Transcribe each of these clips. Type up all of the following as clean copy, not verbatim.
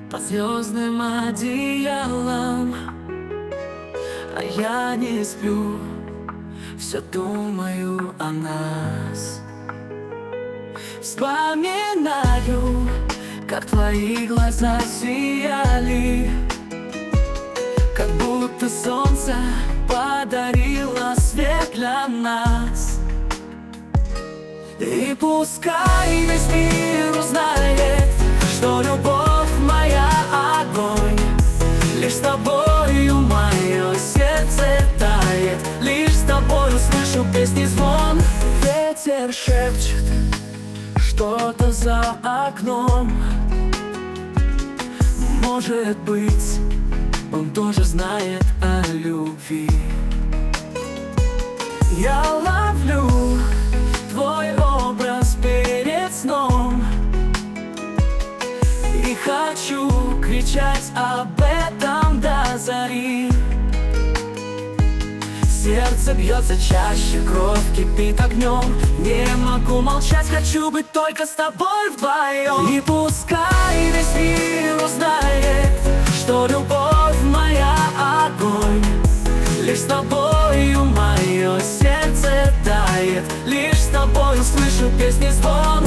под звездным одеялом, а я не сплю, все думаю о нас. Вспоминаю, как твои глаза сияли, как будто солнце подарило свет для нас. И пускай весь мир узнает, что любовь моя огонь. Лишь с тобою мое сердце тает, лишь с тобою слышу песни звон. Ветер шепчет что-то за окном. Может быть, он тоже знает о любви. Я ловлю твой образ перед сном и хочу кричать об этом до зари. Сердце бьется чаще, кровь кипит огнем. Не могу молчать, хочу быть только с тобой вдвоем. И пускай весь мир узнает, что любовь моя огонь. Лишь с тобою мое сердце тает, лишь с тобою слышу песни звон.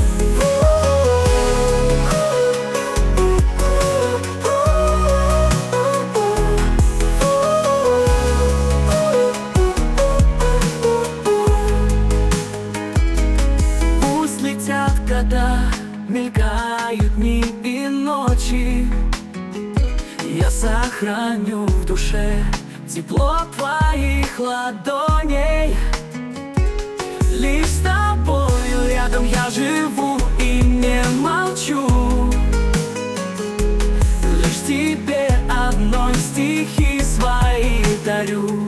Пусть летят года, мелькают дни и ночи, я сохраню в душе тепло твоих ладоней. Лишь с тобою рядом я живу и не молчу. Лишь тебе одной стихи свои дарю.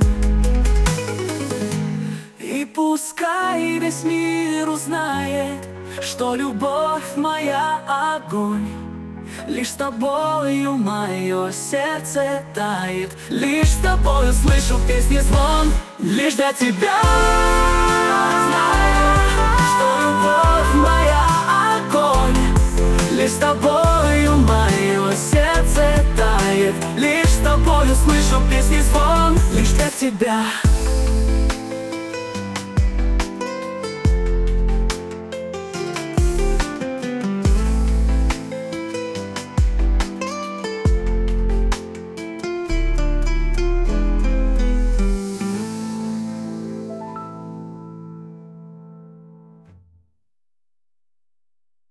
И пускай весь мир узнает, что любовь моя огонь. Лишь с тобою мое сердце тает, лишь с тобою слышу песни звон. Лишь для тебя знаю, что любовь моя огонь. Лишь с тобою мое сердце тает, лишь с тобою слышу песни звон. Лишь для тебя.